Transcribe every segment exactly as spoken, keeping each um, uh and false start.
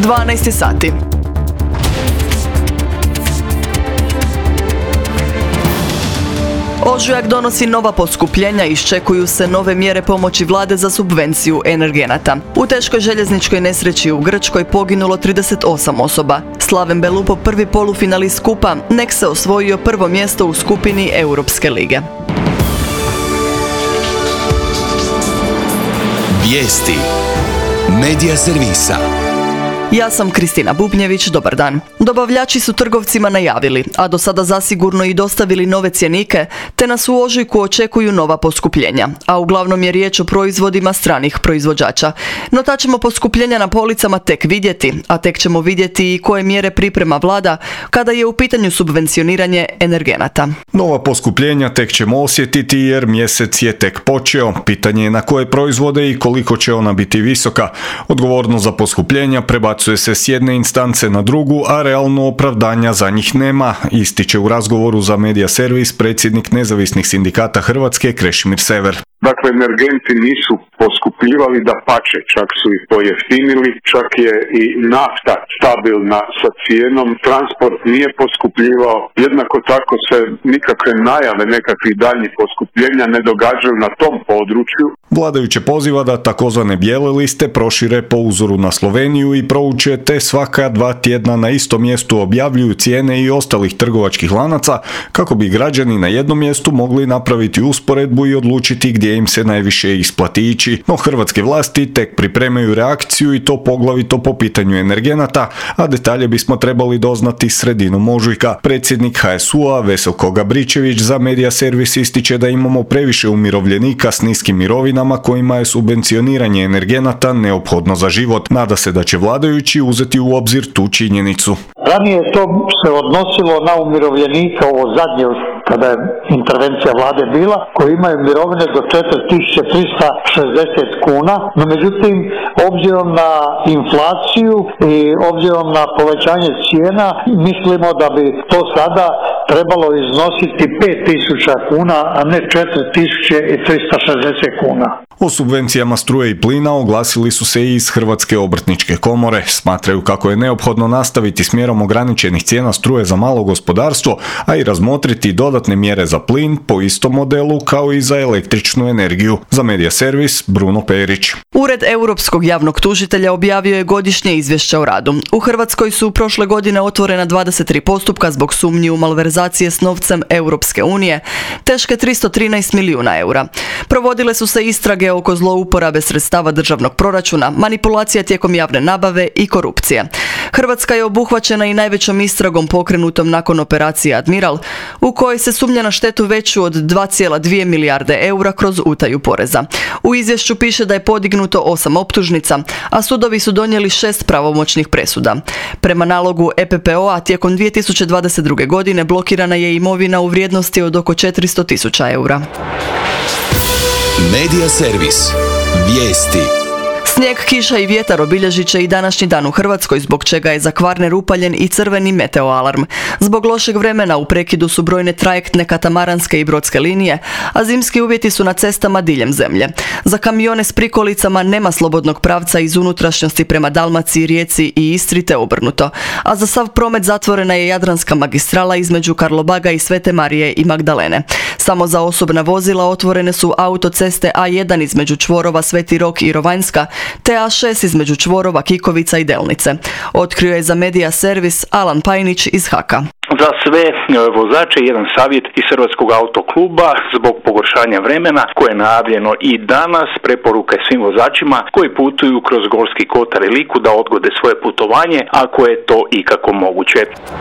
dvanaest sati. Ožujak donosi nova poskupljenja i iščekuju se nove mjere pomoći vlade za subvenciju energenata. U teškoj željezničkoj nesreći u Grčkoj poginulo trideset osam osoba. Slaven Belupo, prvi polufinalist kupa, nek se osvojio prvo mjesto u skupini Europske lige. Vijesti Medija servisa. Ja sam Kristina Bubnjević, dobar dan. Dobavljači su trgovcima najavili, a do sada zasigurno i dostavili nove cjenike, te nas u ožujku očekuju nova poskupljenja, a uglavnom je riječ o proizvodima stranih proizvođača. No ta ćemo poskupljenja na policama tek vidjeti, a tek ćemo vidjeti i koje mjere priprema vlada kada je u pitanju subvencioniranje energenata. Nova poskupljenja tek ćemo osjetiti jer mjesec je tek počeo. Pitanje je na koje proizvode i koliko će ona biti visoka. Odgovornost za poskupljenja prebacuje se s jedne instance na drugu, a realno opravdanja za njih nema, ističe u razgovoru za Medija servis predsjednik nezavisnih sindikata Hrvatske Krešimir Sever. Dakle, energenti nisu poskupljivali, dapače, čak su ih pojeftinili, čak je i nafta stabilna sa cijenom, transport nije poskupljivao, jednako tako se nikakve najave nekakvih daljnjih poskupljenja ne događaju na tom području. Vladajuće poziva da takozvane bijele liste prošire po uzoru na Sloveniju i prouče, te svaka dva tjedna na istom mjestu objavljuju cijene i ostalih trgovačkih lanaca kako bi građani na jednom mjestu mogli napraviti usporedbu i odlučiti gdje im se najviše isplati ići. No hrvatske vlasti tek pripremaju reakciju i to poglavito po pitanju energenata, a detalje bismo trebali doznati sredinom ožujka. Predsjednik H S U-a Veselko Gabričević za Medija servis ističe da imamo previše umirovljenika s niskim mirovinama kojima je subvencioniranje energenata neophodno za život. Nada se da će vladajući uzeti u obzir tu činjenicu. Ranije to se odnosilo na umirovljenika, ovo zadnje kada je intervencija vlade bila, koji imaju mirovine do četiri tisuće trista šezdeset kuna, no međutim, obzirom na inflaciju i obzirom na povećanje cijena, mislimo da bi to sada trebalo iznositi pet tisuća kuna, a ne četiri tisuće trista šezdeset kuna. O subvencijama struje i plina oglasili su se i iz Hrvatske obrtničke komore. Smatraju kako je neophodno nastaviti s mjerom ograničenih cijena struje za malo gospodarstvo, a i razmotriti dodatne mjere za plin po istom modelu kao i za električnu energiju. Za Medija servis Bruno Perić. Ured Europskog javnog tužitelja objavio je godišnje izvješće o radu. U Hrvatskoj su prošle godine otvorena dvadeset tri postupka zbog sumnji u malverzacije s novcem Europske unije, teške tristo trinaest milijuna eura. Provodile su se istrage oko zlouporabe sredstava državnog proračuna, manipulacija tijekom javne nabave i korupcije. Hrvatska je obuhvaćena i najvećom istragom pokrenutom nakon operacije Admiral, u kojoj se sumnja na štetu veću od dva zarez dvije milijarde eura kroz utaju poreza. U izvješću piše da je podignuto osam optužnica, a sudovi su donijeli šest pravomoćnih presuda. Prema nalogu E P P O-a tijekom dvije tisuće dvadeset druge. godine blokirana je imovina u vrijednosti od oko četiristo tisuća eura. Medija servis. Vijesti. Snijeg, kiša i vjetar obilježit će i današnji dan u Hrvatskoj, zbog čega je za Kvarner upaljen i crveni meteoalarm. Zbog lošeg vremena u prekidu su brojne trajektne, katamaranske i brodske linije, a zimski uvjeti su na cestama diljem zemlje. Za kamione s prikolicama nema slobodnog pravca iz unutrašnjosti prema Dalmaciji, Rijeci i Istri te obrnuto. A za sav promet zatvorena je Jadranska magistrala između Karlobaga i Svete Marije i Magdalene. Samo za osobna vozila otvorene su autoceste A jedan između čvorova Sveti Rok i Rovanjska, te A šest između čvorova Kikovica i Delnice. Otkrio je za Medija servis Alan Pajnić iz Haka. Za sve vozače jedan savjet iz Hrvatskog autokluba zbog pogoršanja vremena koje je najavljeno i danas. Preporuka je svim vozačima koji putuju kroz Gorski kotar i Liku da odgode svoje putovanje ako je to ikako moguće.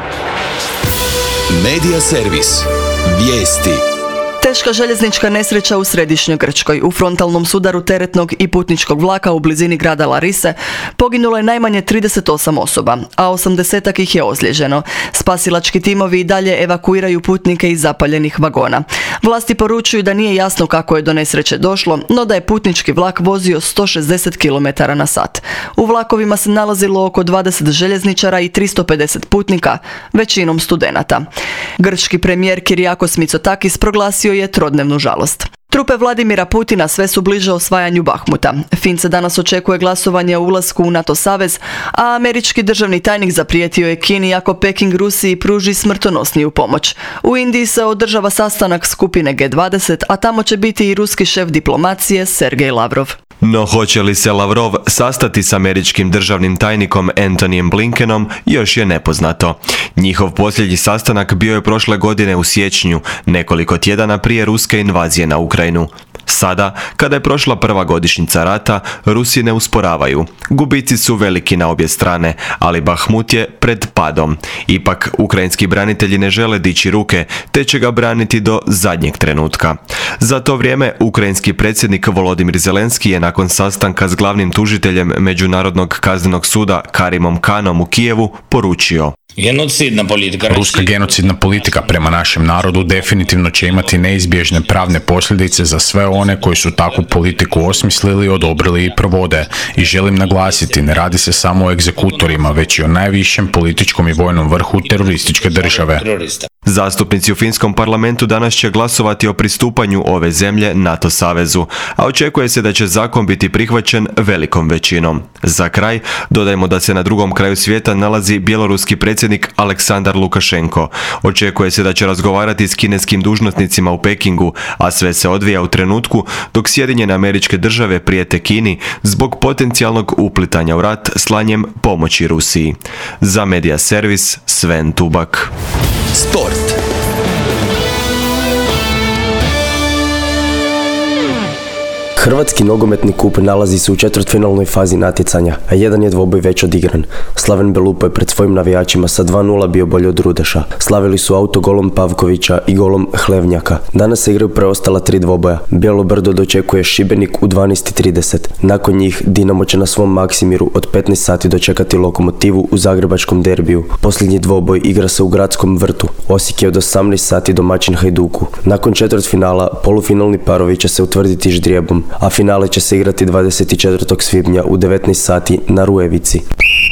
Medija servis. Vijesti. Teška željeznička nesreća u središnjoj Grčkoj. U frontalnom sudaru teretnog i putničkog vlaka u blizini grada Larise poginulo je najmanje trideset osam osoba, a osamdesetak ih je ozlijeđeno. Spasilački timovi i dalje evakuiraju putnike iz zapaljenih vagona. Vlasti poručuju da nije jasno kako je do nesreće došlo, no da je putnički vlak vozio sto šezdeset kilometara na sat. U vlakovima se nalazilo oko dvadeset željezničara i tristo pedeset putnika, većinom studenata. Grčki premijer Kyriakos Mitsotakis proglasio je trodnevnu žalost. Trupe Vladimira Putina sve su bliže osvajanju Bahmuta. Fince danas očekuje glasovanje o ulasku u NATO savez, a američki državni tajnik zaprijetio je Kini ako Peking Rusiji pruži smrtonosniju pomoć. U Indiji se održava sastanak skupine G dvadeset, a tamo će biti i ruski šef diplomacije Sergej Lavrov. No hoće li se Lavrov sastati s američkim državnim tajnikom Antonyjem Blinkenom još je nepoznato. Njihov posljednji sastanak bio je prošle godine u siječnju, nekoliko tjedana prije ruske invazije na Ukrajinu. Sada, kada je prošla prva godišnjica rata, Rusi ne usporavaju. Gubici su veliki na obje strane, ali Bahmut je pred padom. Ipak, ukrajinski branitelji ne žele dići ruke, te će ga braniti do zadnjeg trenutka. Za to vrijeme, ukrajinski predsjednik Volodimir Zelenski je nakon sastanka s glavnim tužiteljem Međunarodnog kaznenog suda Karimom Khanom u Kijevu poručio: Genocidna politika Ruska genocidna politika prema našem narodu definitivno će imati neizbježne pravne posljedice za sve one koji su takvu politiku osmislili, odobrili i provode. I želim naglasiti, ne radi se samo o egzekutorima, već i o najvišem političkom i vojnom vrhu terorističke države. Zastupnici u finskom parlamentu danas će glasovati o pristupanju ove zemlje NATO savezu, a očekuje se da će zakon biti prihvaćen velikom većinom. Za kraj, dodajmo da se na drugom kraju svijeta nalazi bjeloruski predsjednik Aleksandar Lukašenko. Očekuje se da će razgovarati s kineskim dužnosnicima u Pekingu, a sve se odvija u trenutku dok Sjedinjene Američke Države prijete Kini zbog potencijalnog uplitanja u rat slanjem pomoći Rusiji. Za Media Servis, Sven Tubak. Sport. Hrvatski nogometni kup nalazi se u četvrtfinalnoj fazi natjecanja, a jedan je dvoboj već odigran. Slaven Belupo je pred svojim navijačima sa dva nula bio bolji od Rudeša. Slavili su autogolom Pavkovića i golom Hlevnjaka. Danas se igraju preostala tri dvoboja. Bijelo brdo dočekuje Šibenik u dvanaest i trideset. Nakon njih Dinamo će na svom Maksimiru od petnaest sati dočekati Lokomotivu u zagrebačkom derbiju. Posljednji dvoboj igra se u Gradskom vrtu. Osijek je od osamnaest sati domaćin Hajduku. Nakon četvrtfinala polufinalni parovi će se utvrditi ždrijebom, a finale će se igrati dvadeset četvrtog svibnja u devetnaest sati na Rujevici.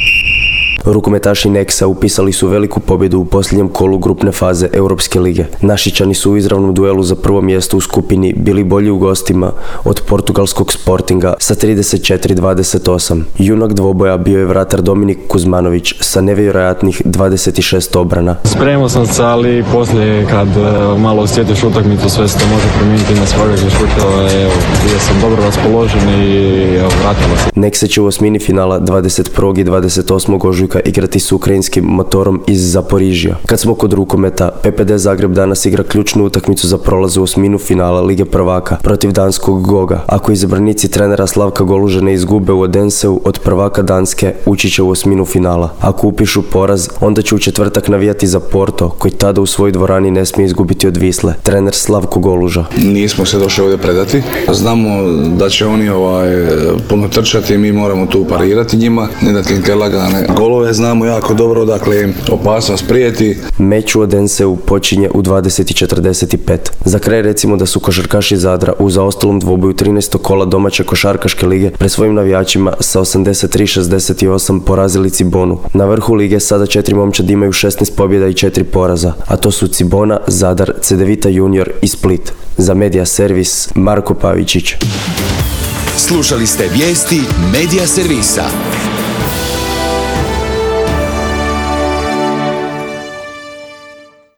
Rukometaši Neksa upisali su veliku pobjedu u posljednjem kolu grupne faze Europske lige. Našičani su u izravnom duelu za prvo mjesto u skupini bili bolji u gostima od portugalskog Sportinga sa trideset četiri dvadeset osam. Junak dvoboja bio je vratar Dominik Kuzmanović sa nevjerojatnih dvadeset šest obrana. Spremao sam se, ali poslije kad malo osjetiš utakmicu sve se to može promijeniti na svojeg šuteva. Evo, bio sam dobro raspoložen i evo, vratilo se. Neksa će u osmini finala dvadeset prvog i dvadeset osmog ožujka igrati s ukrajinskim Motorom iz Zaporižja. Kad smo kod rukometa, P P D Zagreb danas igra ključnu utakmicu za prolaz u osminu finala Lige prvaka protiv danskog Goga. Ako izabranici trenera Slavka Goluže ne izgube u Odenseu, od prvaka Danske ući će u osminu finala. Ako upišu poraz, onda će u četvrtak navijati za Porto, koji tada u svojoj dvorani ne smije izgubiti od Visle. Trener Slavko Goluža: Nismo se došli ovdje predati. Znamo da će oni ovaj, puno trčati i mi moramo tu parirati njima, ne dati im te lagane golove. Znamo jako dobro, dakle, opasnost prijeti. Meč u Odenseu počinje u dvadeset i četrdeset pet. Za kraj recimo da su košarkaši Zadra u zaostalom dvoboju trinaestog kola domaće košarkaške lige pred svojim navijačima sa osamdeset tri šezdeset osam porazili Cibonu. Na vrhu lige sada četiri momčadi imaju šesnaest pobjeda i četiri poraza, a to su Cibona, Zadar, Cedevita Junior i Split. Za Media Servis, Marko Pavičić. Slušali ste vijesti Media Servisa.